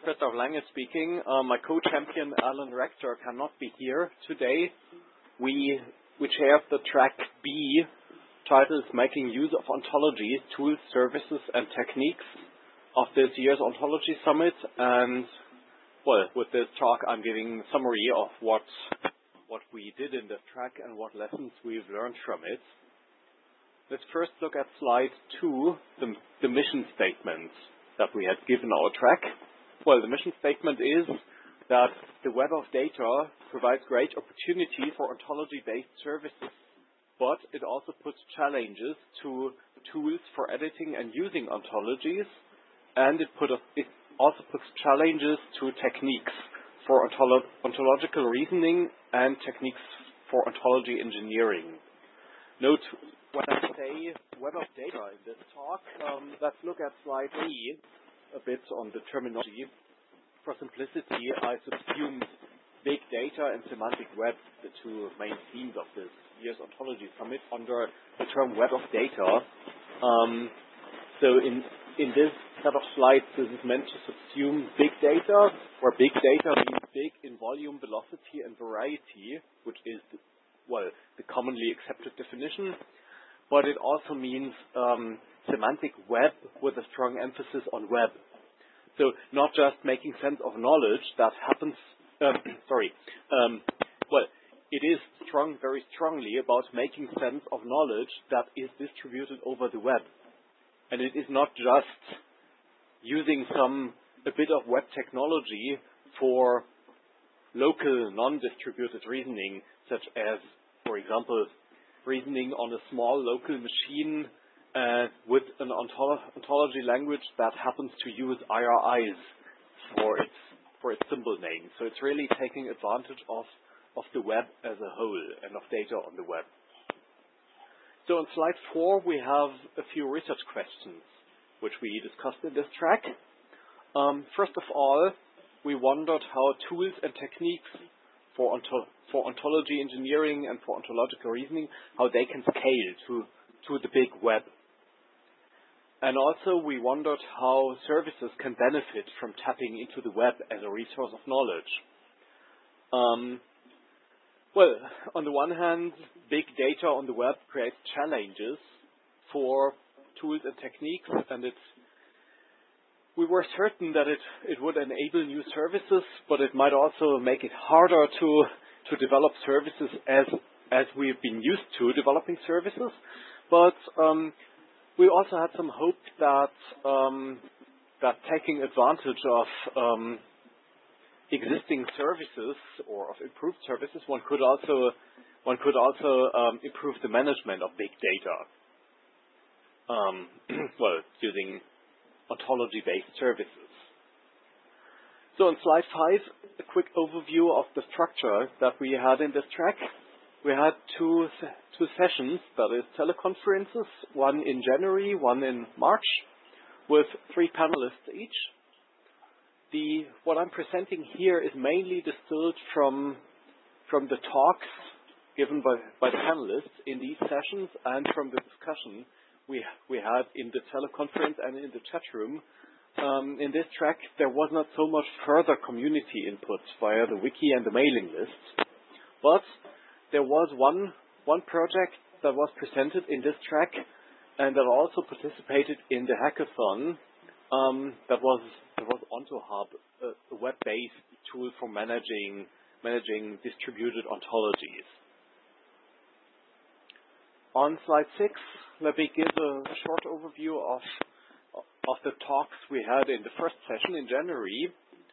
Christoph Lange speaking. My co-champion Alan Rector cannot be here today. We chaired the track B, titled Making Use of Ontology, Tools, Services and Techniques of this year's Ontology Summit. And, well, with this talk I'm giving a summary of what we did in the track and what lessons we've learned from it. Let's first look at slide 2, the mission statement that we had given our track. Well, the mission statement is that the web of data provides great opportunity for ontology-based services, but it also puts challenges to tools for editing and using ontologies, and it also puts challenges to techniques for ontological reasoning and techniques for ontology engineering. Note, when I say web of data in this talk, let's look at slide 3 a bit on the terminology. For simplicity, I subsumed big data and semantic web, the two main themes of this year's Ontology Summit, under the term web of data. So in this set of slides, this is meant to subsume big data, where big data means big in volume, velocity, and variety, which is, the commonly accepted definition. But it also means semantic web with a strong emphasis on web. So not just making sense of knowledge that happens, it is very strongly about making sense of knowledge that is distributed over the web. And it is not just using a bit of web technology for local non-distributed reasoning, such as, for example, reasoning on a small local machine with an ontology language that happens to use IRIs for its symbol name. So it's really taking advantage of the web as a whole and of data on the web. So on slide 4 we have a few research questions which we discussed in this track. First of all, we wondered how tools and techniques for ontology engineering and for ontological reasoning, how they can scale to the big web. And also we wondered how services can benefit from tapping into the web as a resource of knowledge. On the one hand, big data on the web creates challenges for tools and techniques, and we were certain that it would enable new services, but it might also make it harder to develop services as we've been used to developing services. But we also had some hope that taking advantage of existing services or of improved services, one could also improve the management of big data. Using ontology-based services. So on slide 5, a quick overview of the structure that we had in this track. We had two sessions, that is teleconferences, one in January, one in March, with 3 panelists each. What I'm presenting here is mainly distilled from the talks given by the panelists in these sessions and from the discussion we had in the teleconference and in the chat room. In this track, there was not so much further community input via the wiki and the mailing list, but there was one project that was presented in this track and that also participated in the hackathon. That was OntoHub, a web-based tool for managing distributed ontologies. On slide 6, let me give a short overview of the talks we had in the first session in January.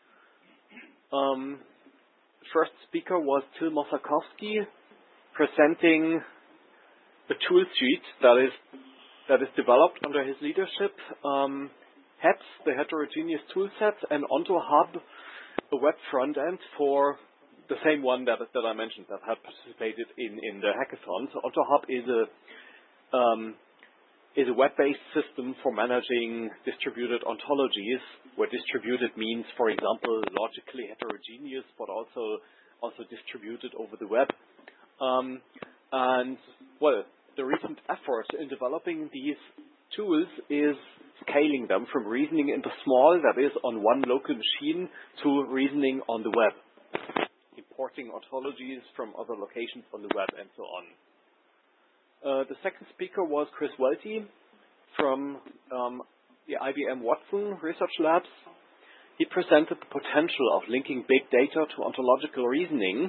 First speaker was Till Mosakowski, presenting a tool suite that is developed under his leadership. HETS, the heterogeneous toolset, and OntoHub, a web front end for the same one that I mentioned that had participated in the hackathon. So OntoHub is a web-based system for managing distributed ontologies, where distributed means, for example, logically heterogeneous, but also distributed over the web. The recent effort in developing these tools is scaling them from reasoning in the small, that is, on one local machine, to reasoning on the web, importing ontologies from other locations on the web, and so on. The second speaker was Chris Welty from the IBM Watson Research Labs. He presented the potential of linking big data to ontological reasoning,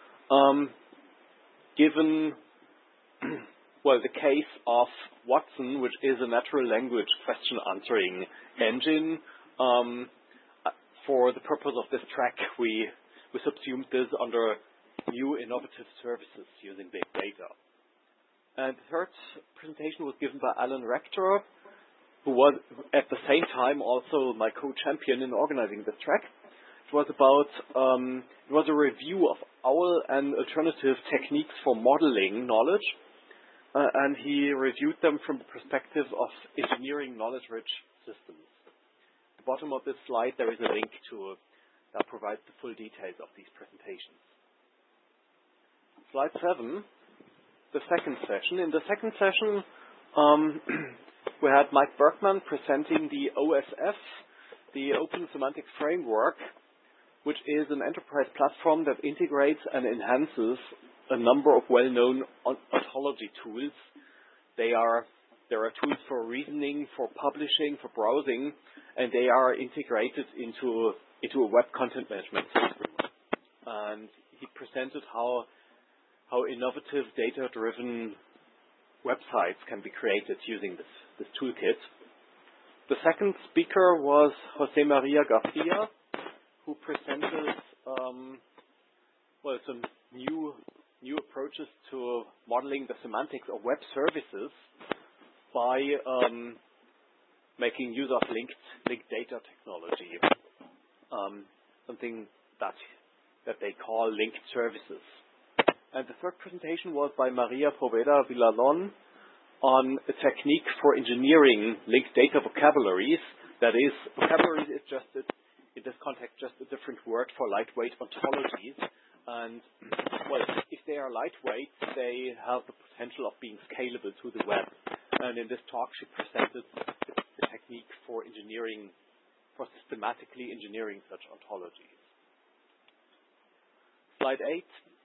given well, the case of Watson, which is a natural language question answering engine. For the purpose of this track, we subsumed this under new innovative services using big data. And the third presentation was given by Alan Rector, who was at the same time also my co-champion in organizing this track. It was a review of OWL and alternative techniques for modeling knowledge. And he reviewed them from the perspective of engineering knowledge-rich systems. At the bottom of this slide, there is a link that provides the full details of these presentations. Slide 7, the second session. In the second session, we had Mike Berkman presenting the OSF, the Open Semantic Framework, which is an enterprise platform that integrates and enhances a number of well-known ontology tools. There are tools for reasoning, for publishing, for browsing, and they are integrated into a web content management system. And he presented how innovative data-driven websites can be created using this toolkit. The second speaker was Jose Maria Garcia, who presented some new approaches to modeling the semantics of web services by making use of linked data technology, something that they call linked services. And the third presentation was by Maria Poveda Villalon on a technique for engineering linked data vocabularies. That is, vocabularies is just in this context just a different word for lightweight ontologies. And if they are lightweight, they have the potential of being scalable to the web. And in this talk, she presented the technique for systematically engineering such ontologies. Slide 8.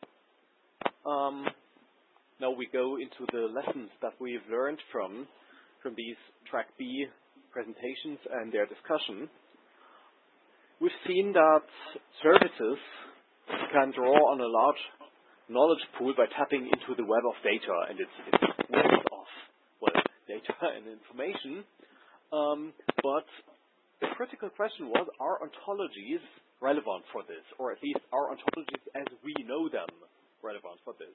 Now we go into the lessons that we've learned from these Track B presentations and their discussion. We've seen that services can draw on a large knowledge pool by tapping into the web of data and its wealth of data and information. But the critical question was, are ontologies relevant for this? Or at least, are ontologies as we know them relevant for this?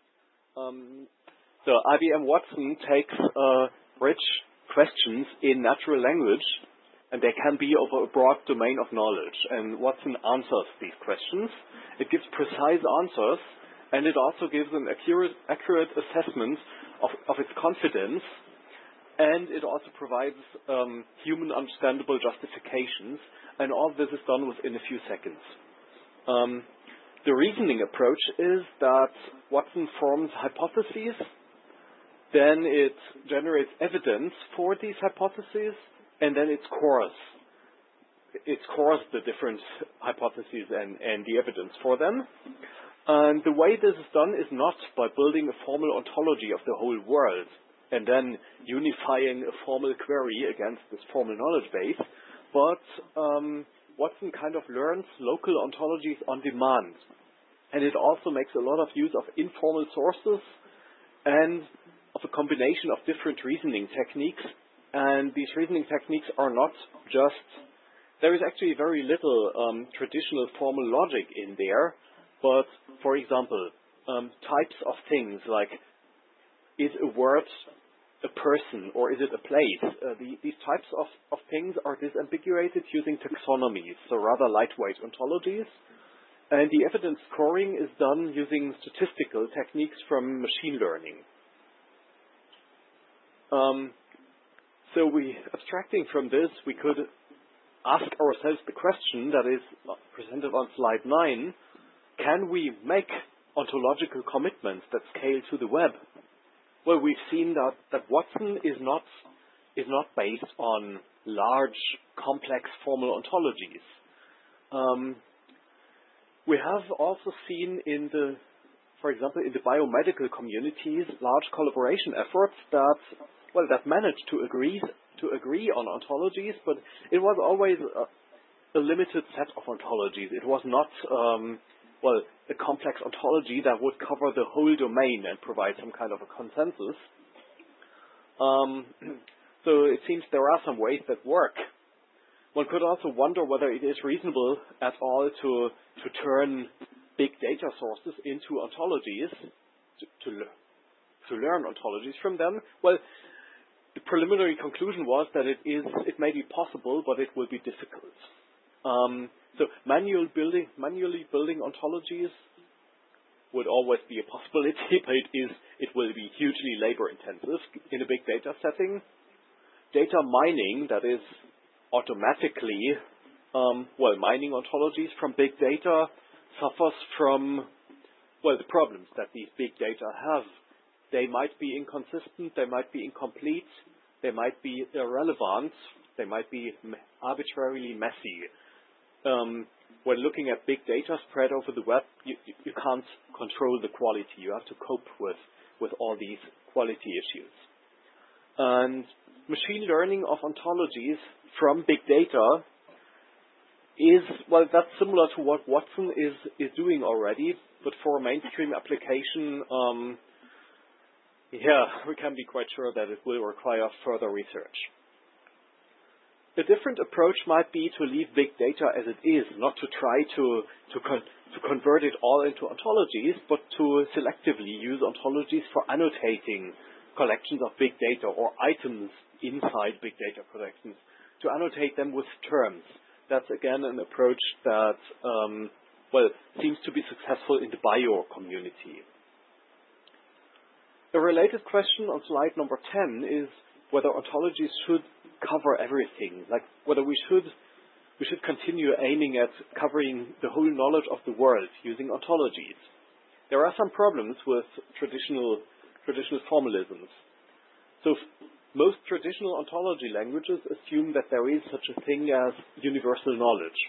So IBM Watson takes rich questions in natural language, and they can be over a broad domain of knowledge. And Watson answers these questions. It gives precise answers, and it also gives an accurate assessment of its confidence. And it also provides human understandable justifications. And all this is done within a few seconds. The reasoning approach is that Watson forms hypotheses. Then it generates evidence for these hypotheses, and then it scores the different hypotheses and the evidence for them. And the way this is done is not by building a formal ontology of the whole world and then unifying a formal query against this formal knowledge base, but Watson kind of learns local ontologies on demand. And it also makes a lot of use of informal sources and of a combination of different reasoning techniques. And these reasoning techniques are not just, there is actually very little traditional formal logic in there, but for example, types of things like, is a word a person or is it a place? These types of things are disambiguated using taxonomies, so rather lightweight ontologies. And the evidence scoring is done using statistical techniques from machine learning. So abstracting from this, we could ask ourselves the question that is presented on slide 9, can we make ontological commitments that scale to the web? Well, we've seen that Watson is not is not based on large, complex formal ontologies. We have also seen for example, in the biomedical communities, large collaboration efforts that managed to agree on ontologies, but it was always a limited set of ontologies. It was not a complex ontology that would cover the whole domain and provide some kind of a consensus. So it seems there are some ways that work. One could also wonder whether it is reasonable at all to turn big data sources into ontologies, to learn ontologies from them. Well, the preliminary conclusion was that it may be possible, but it will be difficult. So manually building ontologies would always be a possibility, but it will be hugely labor intensive in a big data setting. Data mining, that is automatically mining ontologies from big data, suffers from the problems that these big data have. They might be inconsistent, they might be incomplete, they might be irrelevant, they might be arbitrarily messy. When looking at big data spread over the web, you can't control the quality. You have to cope with all these quality issues. And machine learning of ontologies from big data that's similar to what Watson is doing already, but for a mainstream application, we can be quite sure that it will require further research. A different approach might be to leave big data as it is, not to try to convert it all into ontologies, but to selectively use ontologies for annotating collections of big data or items inside big data collections, to annotate them with terms. That's again an approach that seems to be successful in the bio community. A related question on slide number 10 is whether ontologies should cover everything, like whether we should continue aiming at covering the whole knowledge of the world using ontologies. There are some problems with traditional formalisms. So most traditional ontology languages assume that there is such a thing as universal knowledge.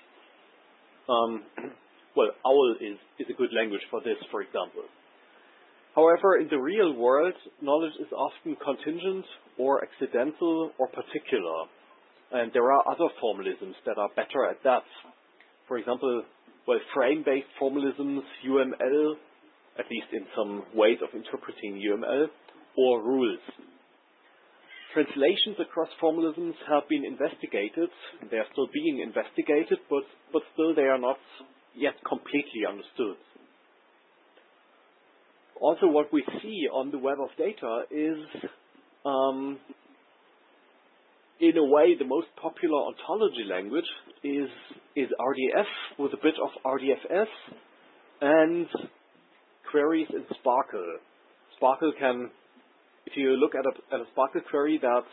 OWL is a good language for this, for example. However, in the real world, knowledge is often contingent or accidental or particular. And there are other formalisms that are better at that. For example, frame-based formalisms, UML, at least in some ways of interpreting UML, or rules. Translations across formalisms have been investigated. They are still being investigated, but still they are not yet completely understood. Also, what we see on the web of data is, in a way, the most popular ontology language is RDF with a bit of RDFS and queries in Sparkle. Sparkle can, if you look at a Sparkle query that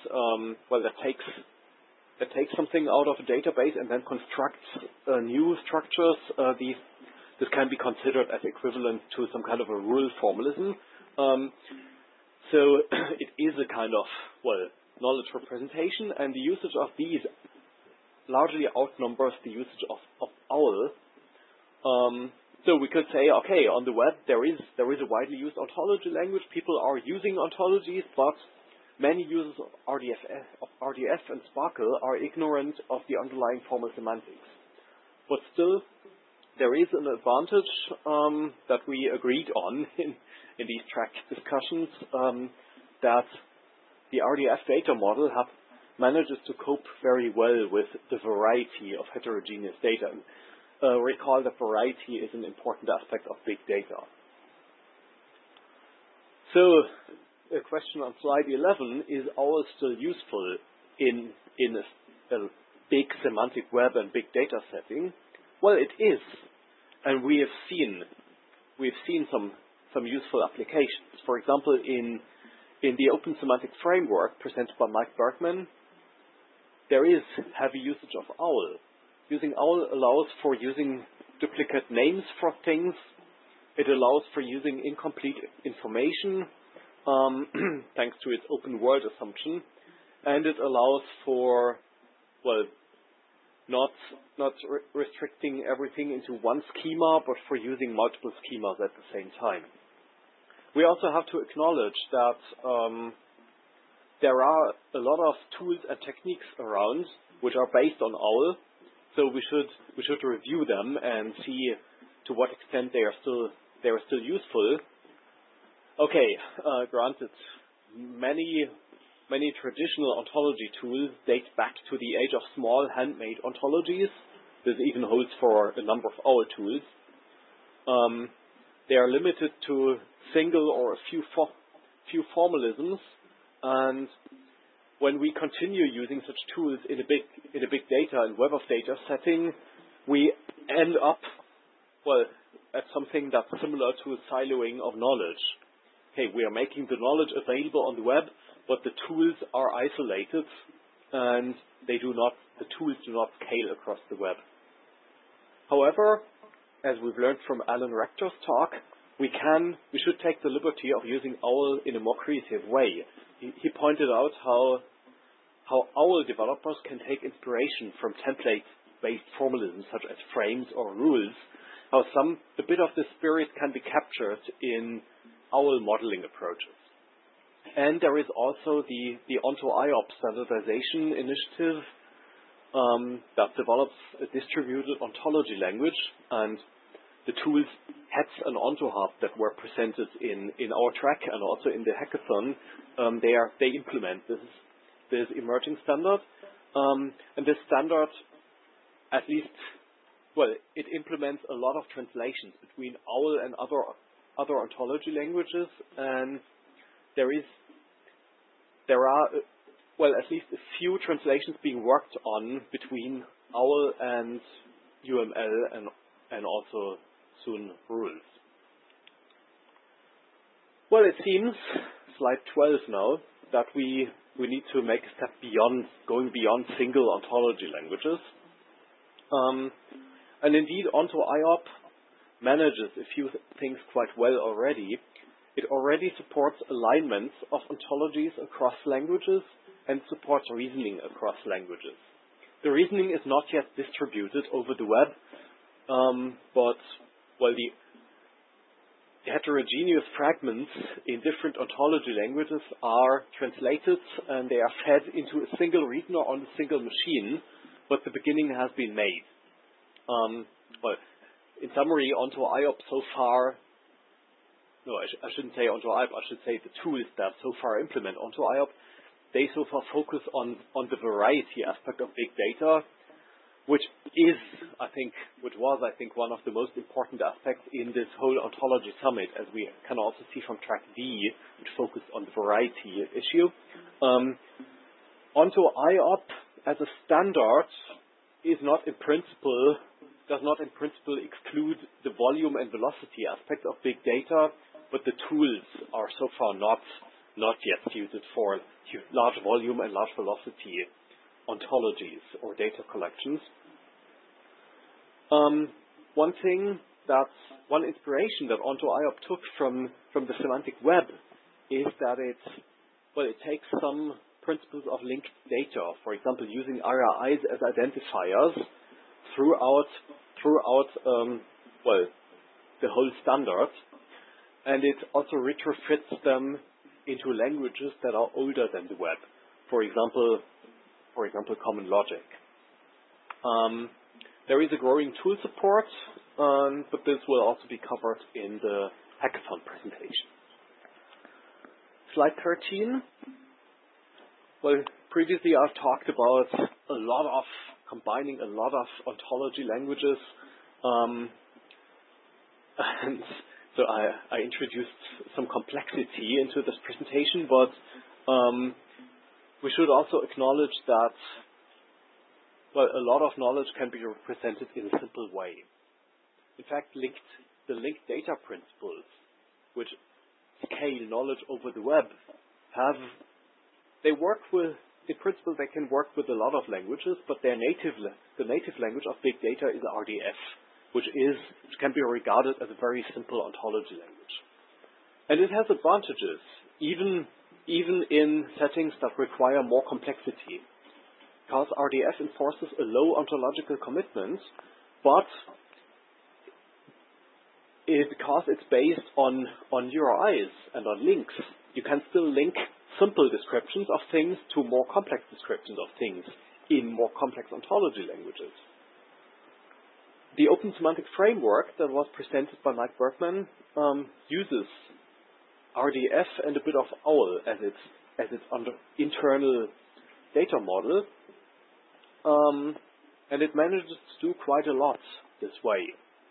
takes something out of a database and then constructs new structures, this can be considered as equivalent to some kind of a rule formalism. So it is a kind of, knowledge representation, and the usage of these largely outnumbers the usage of OWL. So we could say, okay, on the web there is a widely used ontology language. People are using ontologies, but many users of RDF and Sparkle are ignorant of the underlying formal semantics. But still, there is an advantage that we agreed on in these track discussions, that the RDF data model manages to cope very well with the variety of heterogeneous data. Recall that variety is an important aspect of big data. So, a question on slide 11, is OWL still useful in a big semantic web and big data setting? Well, it is, and we have seen some useful applications. For example, in the Open Semantic Framework presented by Mike Bergman, there is heavy usage of OWL. Using OWL allows for using duplicate names for things. It allows for using incomplete information, thanks to its open world assumption. and it allows for, well, not restricting everything into one schema, but for using multiple schemas at the same time. We also have to acknowledge that there are a lot of tools and techniques around which are based on OWL, so we should review them and see to what extent they are still useful. Okay, granted, many traditional ontology tools date back to the age of small handmade ontologies. This even holds for a number of OWL tools. They are limited to single or a few formalisms, and when we continue using such tools in a big data and web of data setting, we end up, well, at something that's similar to a siloing of knowledge. Okay, we are making the knowledge available on the web, but the tools are isolated, and the tools do not scale across the web. However, as we've learned from Alan Rector's talk, we should take the liberty of using OWL in a more creative way. He pointed out how OWL developers can take inspiration from template-based formalisms such as frames or rules, how a bit of the spirit can be captured in OWL modeling approaches. And there is also the Onto IOP standardization initiative that develops a distributed ontology language, and the tools HETS and OntoHub that were presented in our track and also in the hackathon, they implement this emerging standard. And this standard, at least, well, it implements a lot of translations between OWL and other ontology languages, and there are well, at least a few translations being worked on between OWL and UML and also soon rules. Well, it seems, slide 12 now, that we need to make a step going beyond single ontology languages. And indeed, Onto IOP manages a few things quite well already. It already supports alignments of ontologies across languages and supports reasoning across languages. The reasoning is not yet distributed over the web, but well, the heterogeneous fragments in different ontology languages are translated and they are fed into a single reasoner on a single machine, but the beginning has been made. Well, in summary, Onto IOP so far, no, I shouldn't say Onto IOP, I should say the tools that so far implement Onto IOP, they so far focus on the variety aspect of big data, which was, I think, one of the most important aspects in this whole ontology summit, as we can also see from track D, which focused on the variety issue. Onto IOP as a standard does not in principle exclude the volume and velocity aspect of big data, but the tools are so far not yet suited for large volume and large velocity ontologies or data collections. One inspiration that Onto IOP took from the semantic web is that it takes some principles of linked data, for example, using RIs as identifiers throughout the whole standard, and it also retrofits them into languages that are older than the web. For example, Common Logic. There is a growing tool support, but this will also be covered in the hackathon presentation. Slide 13. Well, previously I've talked about combining a lot of ontology languages, and so I introduced some complexity into this presentation, but we should also acknowledge that a lot of knowledge can be represented in a simple way. In fact, the linked data principles, which scale knowledge over the web, in principle, they can work with a lot of languages, but the native language of big data is RDF, which can be regarded as a very simple ontology language. And it has advantages, even even in settings that require more complexity. Because RDF enforces a low ontological commitment, but because it's based on URIs and on links, you can still link simple descriptions of things to more complex descriptions of things in more complex ontology languages. The Open Semantic Framework that was presented by Mike Bergman uses RDF and a bit of OWL as its internal data model, and it manages to do quite a lot this way.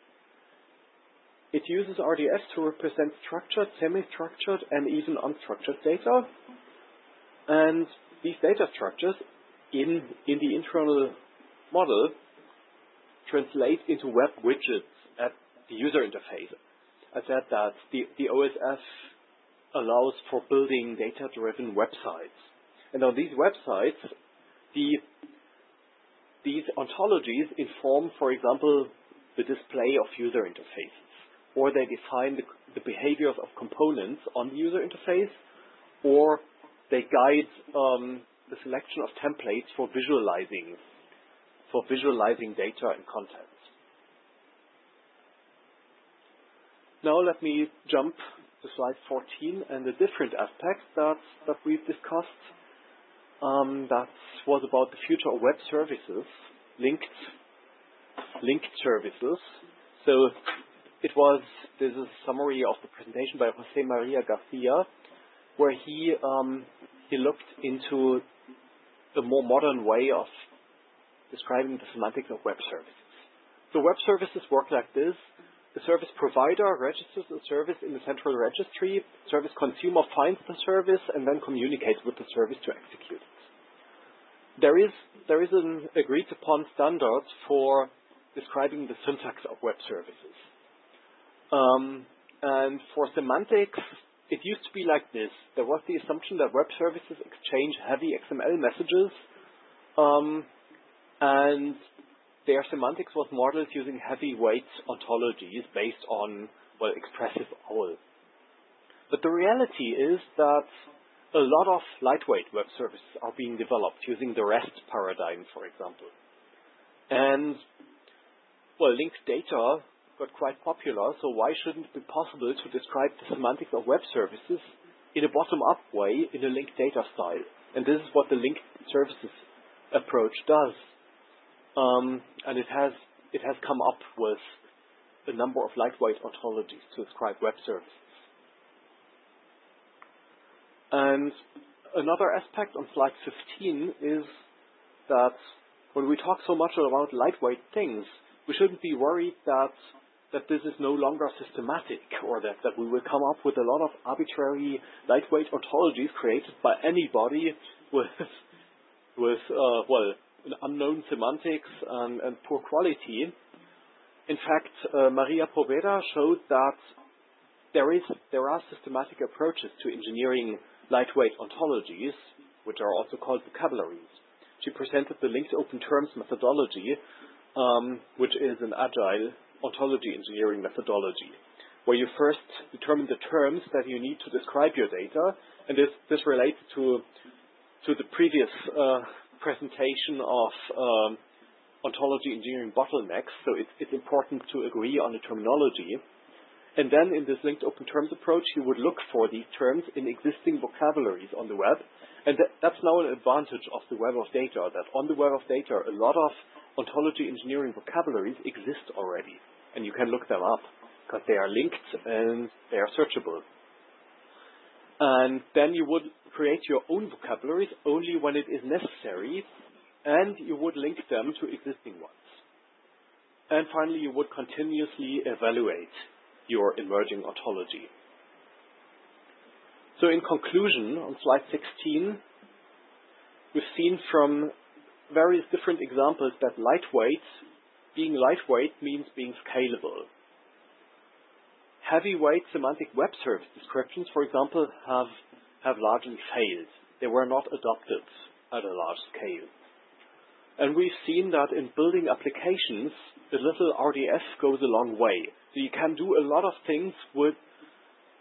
It uses RDF to represent structured, semi-structured, and even unstructured data. And these data structures in the internal model translate into web widgets at the user interface. I said that the OSF allows for building data-driven websites. And on these websites, these ontologies inform, for example, the display of user interfaces, or they define the behaviors of components on the user interface, or they guide the selection of templates for visualizing data and content. Now let me jump to slide 14 and a different aspect that we've discussed. That was about the future of web services, linked services. So this is a summary of the presentation by José María García, where he looked into the more modern way of describing the semantics of web services. So web services work like this. The service provider registers the service in the central registry, service consumer finds the service, and then communicates with the service to execute it. There is an agreed upon standard for describing the syntax of web services. And for semantics, it used to be like this. There was the assumption that web services exchange heavy XML messages, and their semantics was modeled using heavyweight ontologies based on, expressive OWL. But the reality is that a lot of lightweight web services are being developed using the REST paradigm, for example. And, linked data got quite popular, so why shouldn't it be possible to describe the semantics of web services in a bottom-up way in a linked data style? And this is what the linked services approach does. And it has come up with a number of lightweight ontologies to describe web services. And another aspect on slide 15 is that when we talk so much about lightweight things, we shouldn't be worried that this is no longer systematic, or that we will come up with a lot of arbitrary lightweight ontologies created by anybody with an unknown semantics and poor quality. In fact, Maria Poveda showed that there are systematic approaches to engineering lightweight ontologies, which are also called vocabularies. She presented the linked open terms methodology, which is an agile ontology engineering methodology, where you first determine the terms that you need to describe your data, and this relates to the previous presentation of ontology engineering bottlenecks. So it's important to agree on the terminology. And then in this linked open terms approach, you would look for these terms in existing vocabularies on the web. And that's now an advantage of the web of data, that on the web of data, a lot of ontology engineering vocabularies exist already. And you can look them up because they are linked and they are searchable. And then you would create your own vocabularies only when it is necessary, and you would link them to existing ones. And finally, you would continuously evaluate your emerging ontology. So in conclusion, on slide 16, we've seen from various different examples that being lightweight means being scalable. Heavyweight semantic web service descriptions, for example, have largely failed. They were not adopted at a large scale. And we've seen that in building applications, a little RDF goes a long way. So you can do a lot of things with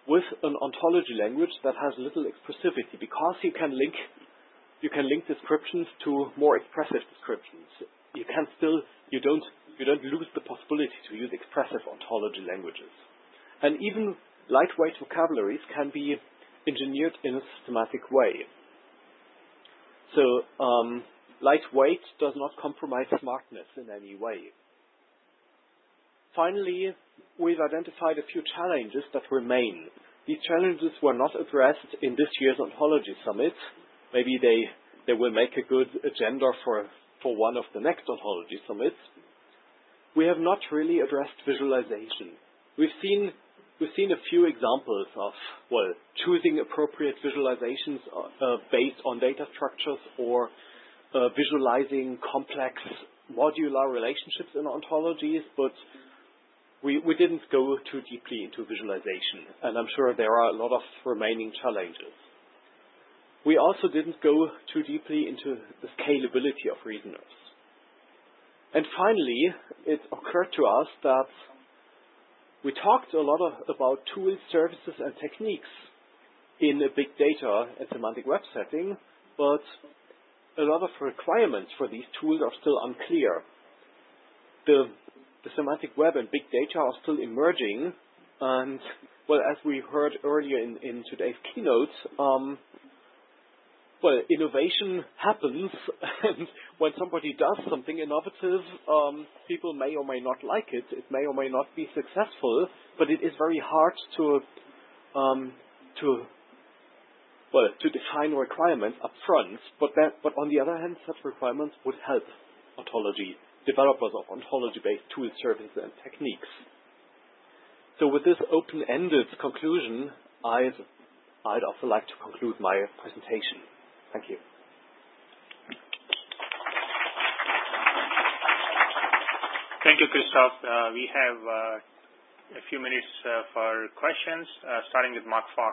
with an ontology language that has little expressivity, because you can link descriptions to more expressive descriptions. You don't lose the possibility to use expressive ontology languages. And even lightweight vocabularies can be engineered in a systematic way. So lightweight does not compromise smartness in any way. Finally, we've identified a few challenges that remain. These challenges were not addressed in this year's Ontology Summit. Maybe they will make a good agenda for one of the next Ontology Summits. We have not really addressed visualization. We've seen a few examples of, choosing appropriate visualizations based on data structures, or visualizing complex modular relationships in ontologies, but we didn't go too deeply into visualization, and I'm sure there are a lot of remaining challenges. We also didn't go too deeply into the scalability of reasoners. And finally, it occurred to us that we talked a lot about tools, services, and techniques in a big data and semantic web setting, but a lot of requirements for these tools are still unclear. The semantic web and big data are still emerging, and as we heard earlier in today's keynote, innovation happens, and when somebody does something innovative, people may or may not like it. It may or may not be successful, but it is very hard to define requirements up front. But on the other hand, such requirements would help developers of ontology-based tools, services, and techniques. So with this open-ended conclusion, I'd also like to conclude my presentation. Thank you. Thank you, Christoph. We have a few minutes for questions, starting with Mark Fox.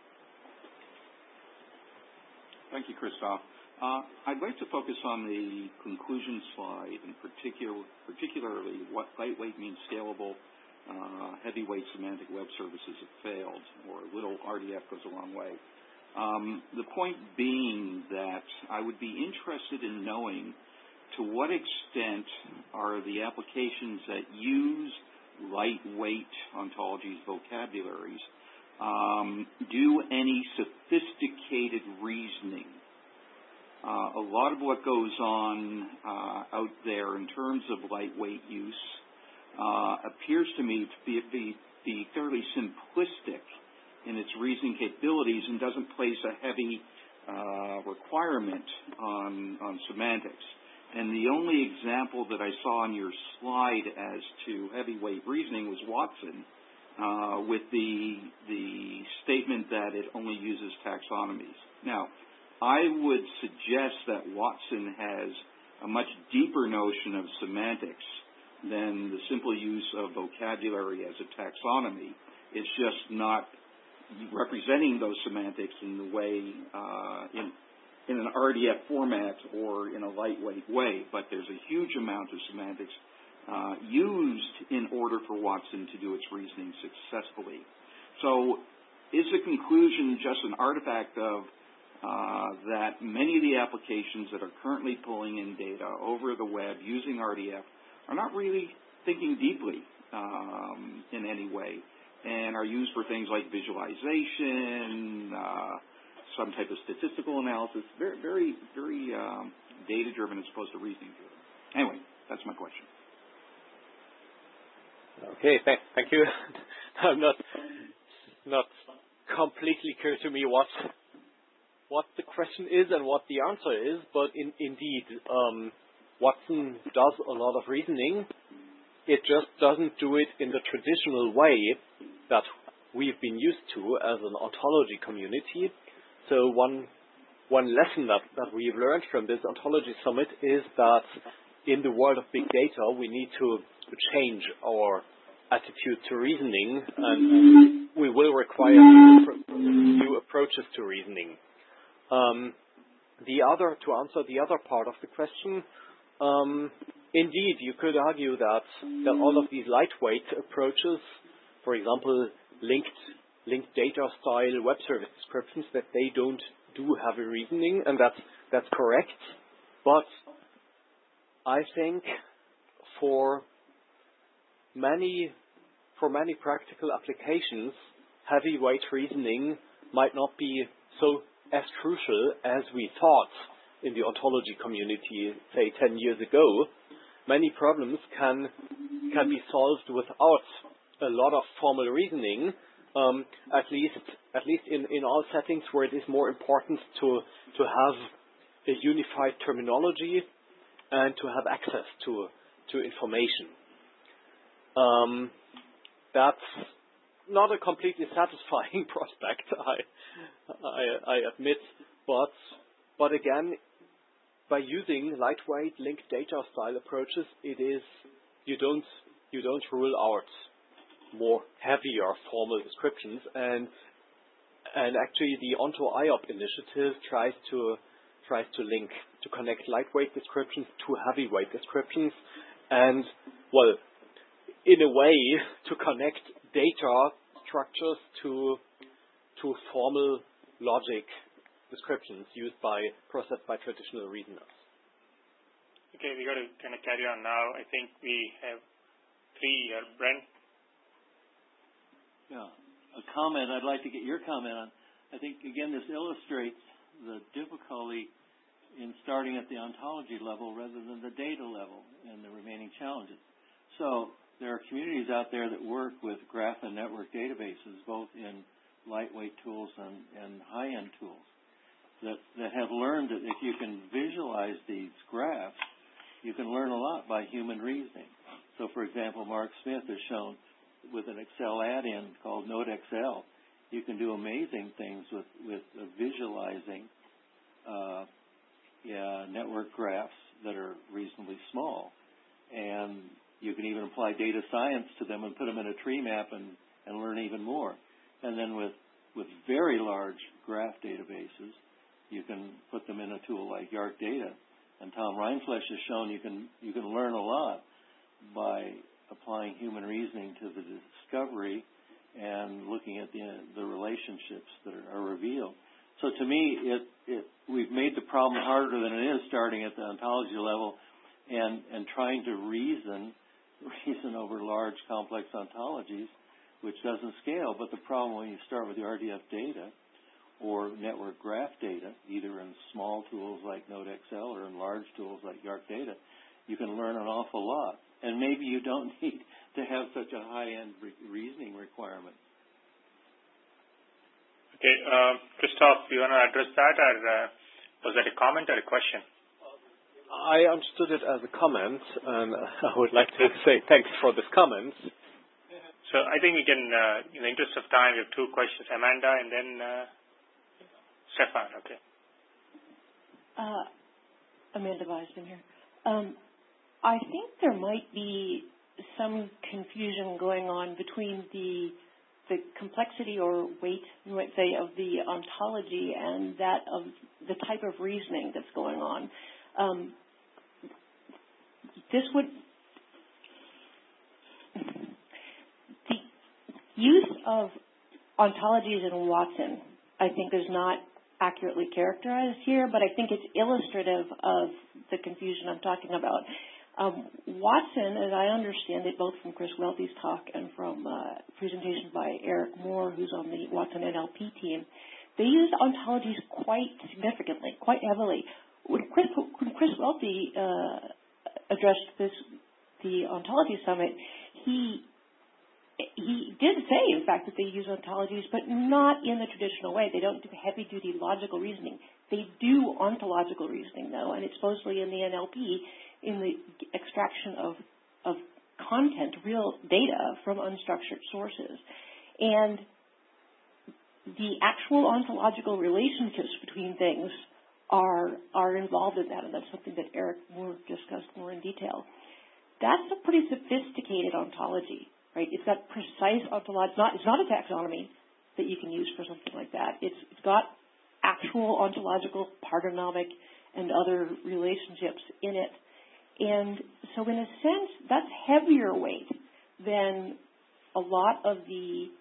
Thank you, Christoph. I'd like to focus on the conclusion slide, and particularly what lightweight means scalable. Heavyweight semantic web services have failed, or a little RDF goes a long way. The point being that I would be interested in knowing to what extent are the applications that use lightweight ontologies, vocabularies, do any sophisticated reasoning. A lot of what goes on out there in terms of lightweight use appears to me to be fairly simplistic in its reasoning capabilities, and doesn't place a heavy requirement on semantics. And the only example that I saw on your slide as to heavyweight reasoning was Watson, with the statement that it only uses taxonomies. Now, I would suggest that Watson has a much deeper notion of semantics than the simple use of vocabulary as a taxonomy. It's just not representing those semantics in the way, in an RDF format or in a lightweight way, but there's a huge amount of semantics used in order for Watson to do its reasoning successfully. So is the conclusion just an artifact of that many of the applications that are currently pulling in data over the web using RDF are not really thinking deeply in any way, and are used for things like visualization, some type of statistical analysis, very data-driven as opposed to reasoning-driven. Anyway, that's my question. Okay, thank you. I'm not completely clear to me what the question is and what the answer is, but indeed, Watson does a lot of reasoning. It just doesn't do it in the traditional way that we've been used to as an ontology community. So one lesson that we've learned from this ontology summit is that in the world of big data, we need to change our attitude to reasoning, and we will require new approaches to reasoning. To answer the other part of the question, indeed, you could argue that all of these lightweight approaches, for example, linked linked data style web service descriptions, that they don't do heavy reasoning, and that's correct. But I think for many practical applications, heavyweight reasoning might not be so as crucial as we thought in the ontology community, say 10 years ago. Many problems can be solved without a lot of formal reasoning, at least in all settings where it is more important to have a unified terminology and to have access to information. That's not a completely satisfying prospect, I admit, but again, by using lightweight linked data style approaches, you don't rule out more heavier formal descriptions, and actually the Onto IOP initiative tries to connect lightweight descriptions to heavyweight descriptions, and well, in a way, to connect data structures to formal logic descriptions processed by traditional reasoners. Okay, we got to kind of carry on now. I think we have three here. Brent? Yeah, a comment I'd like to get your comment on. I think, again, this illustrates the difficulty in starting at the ontology level rather than the data level and the remaining challenges. So there are communities out there that work with graph and network databases, both in lightweight tools and high-end tools, that have learned that if you can visualize these graphs, you can learn a lot by human reasoning. So, for example, Mark Smith has shown with an Excel add-in called NodeXL, you can do amazing things with visualizing network graphs that are reasonably small. And you can even apply data science to them and put them in a tree map and learn even more. And then with very large graph databases, you can put them in a tool like Yark Data. And Tom Reinflesch has shown you can learn a lot by applying human reasoning to the discovery and looking at the relationships that are revealed. So to me, we've made the problem harder than it is starting at the ontology level and trying to reason over large, complex ontologies, which doesn't scale. But the problem when you start with the RDF data or network graph data, either in small tools like NodeXL or in large tools like Yark Data, you can learn an awful lot. And maybe you don't need to have such a high-end reasoning requirement. Okay, Christoph, you want to address that, or was that a comment or a question? I understood it as a comment, and I would like to say thanks for this comment. So I think we can, in the interest of time, we have two questions. Amanda and then Stefan, okay. Amanda Weisman here. I think there might be some confusion going on between the complexity or weight, you might say, of the ontology and that of the type of reasoning that's going on. The use of ontologies in Watson, I think, is not accurately characterized here, but I think it's illustrative of the confusion I'm talking about. Watson, as I understand it, both from Chris Welty's talk and from presentations by Eric Moore, who's on the Watson NLP team, they used ontologies quite significantly, quite heavily. When Chris Welty addressed the ontology summit, he did say, in fact, that they use ontologies, but not in the traditional way. They don't do heavy-duty logical reasoning. They do ontological reasoning, though, and it's mostly in the NLP, in the extraction of content, real data from unstructured sources. And the actual ontological relationships between things are involved in that, and that's something that Eric Moore discussed more in detail. That's a pretty sophisticated ontology, right? It's that precise ontology. It's not a taxonomy that you can use for something like that. It's got actual ontological, partonomic, and other relationships in it. And so in a sense, that's heavier weight than a lot of the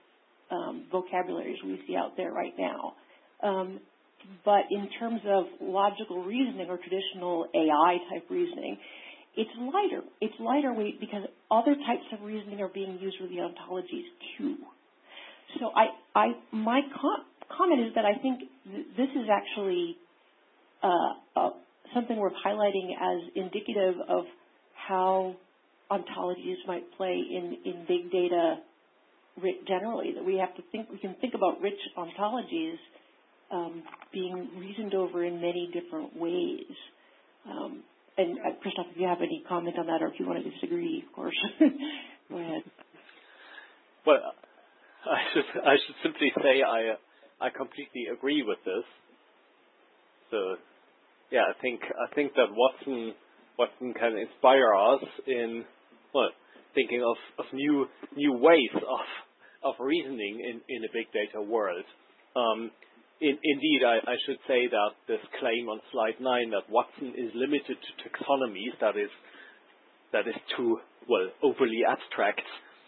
vocabularies we see out there right now. But in terms of logical reasoning or traditional AI-type reasoning, it's lighter. It's lighter weight because other types of reasoning are being used with the ontologies too. So my comment is that I think this is actually something worth highlighting as indicative of how ontologies might play in big data generally. That we can think about rich ontologies being reasoned over in many different ways. And Christoph, if you have any comment on that, or if you want to disagree, of course, go ahead. Well, I should simply say I completely agree with this. So, yeah, I think that Watson can inspire us in thinking of new ways of reasoning in a big data world. Indeed, I should say that this claim on slide 9 that Watson is limited to taxonomies, that is too overly abstract.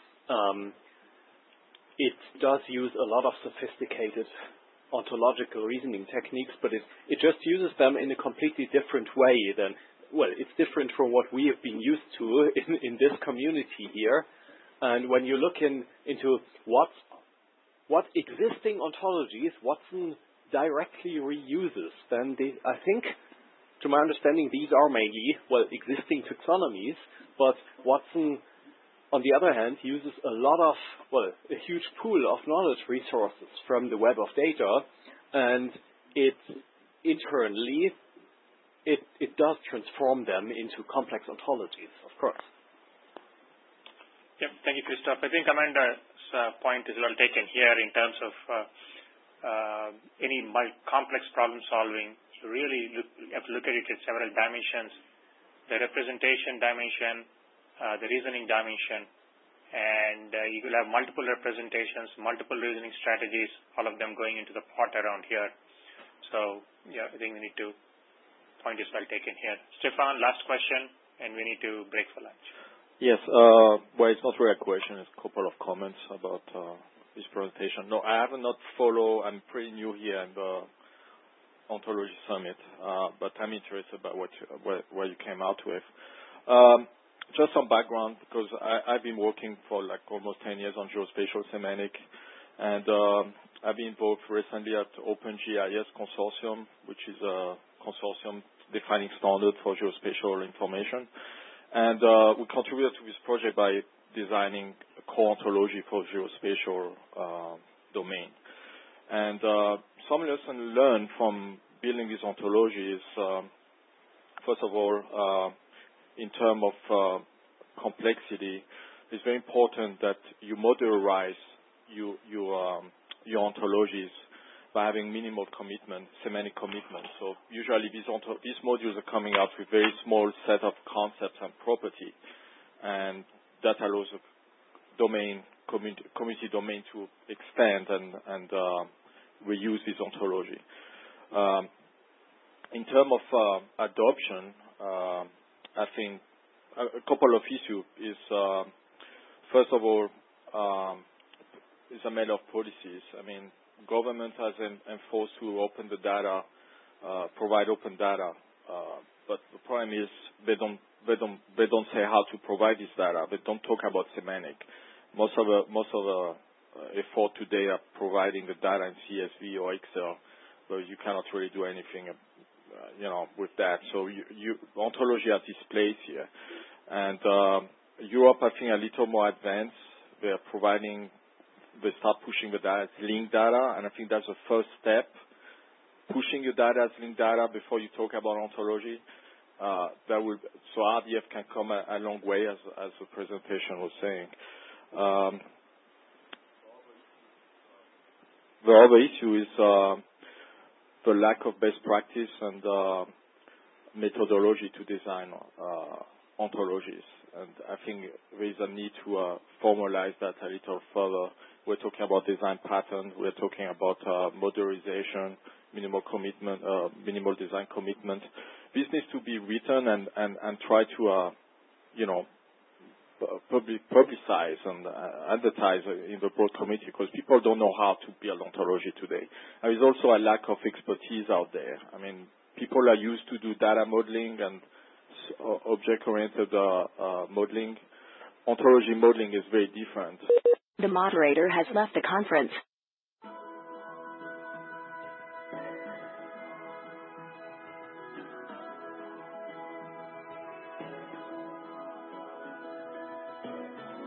It does use a lot of sophisticated ontological reasoning techniques, but it just uses them in a completely different way than, it's different from what we have been used to in this community here. And when you look into what existing ontologies Watson directly reuses, then I think, to my understanding, these are mainly, existing taxonomies, but Watson, on the other hand, uses a lot of, a huge pool of knowledge resources from the web of data, and it internally, it does transform them into complex ontologies, of course. Yep, thank you, Christoph. I think Amanda's point is well taken here in terms of any complex problem solving. You really have to look at it at several dimensions: the representation dimension, the reasoning dimension, and you will have multiple representations, multiple reasoning strategies, all of them going into the pot around here. So, yeah, I think we need to point is well taken here. Stefan, last question, and we need to break for lunch. Yes, it's not really a question, it's a couple of comments about this presentation. No, I have not followed, I'm pretty new here in the Ontology Summit, but I'm interested about what you came out with. Just some background, because I've been working for almost 10 years on geospatial semantic, and I've been involved recently at OpenGIS Consortium, which is a consortium defining standard for geospatial information. And we contributed to this project by designing a core ontology for geospatial domain. And some lessons learned from building this ontology is, first of all, in terms of complexity, it's very important that you modularize your ontologies by having minimal commitment, semantic commitment. So usually these modules are coming out with very small set of concepts and property, and that allows a community domain to expand and reuse this ontology. In terms of adoption, I think a couple of issues is, first of all, is a matter of policies. I mean, government has enforced to open the data, provide open data, but the problem is they don't say how to provide this data. They don't talk about semantic. Most of the effort today are providing the data in CSV or Excel, but you cannot really do anything, with that. So ontology has this place here, and Europe, I think, a little more advanced. They start pushing the data as linked data, and I think that's the first step, pushing your data as linked data before you talk about ontology. So RDF can come a long way, as the presentation was saying. The other issue is the lack of best practice and methodology to design ontologies. And I think there is a need to formalize that a little further. We're talking about design pattern. We're talking about modularization, minimal commitment, minimal design commitment. This needs to be written and try to, publicize and advertise in the broad community because people don't know how to build ontology today. There is also a lack of expertise out there. I mean, people are used to do data modeling and object-oriented modeling. Ontology modeling is very different. The moderator has left the conference.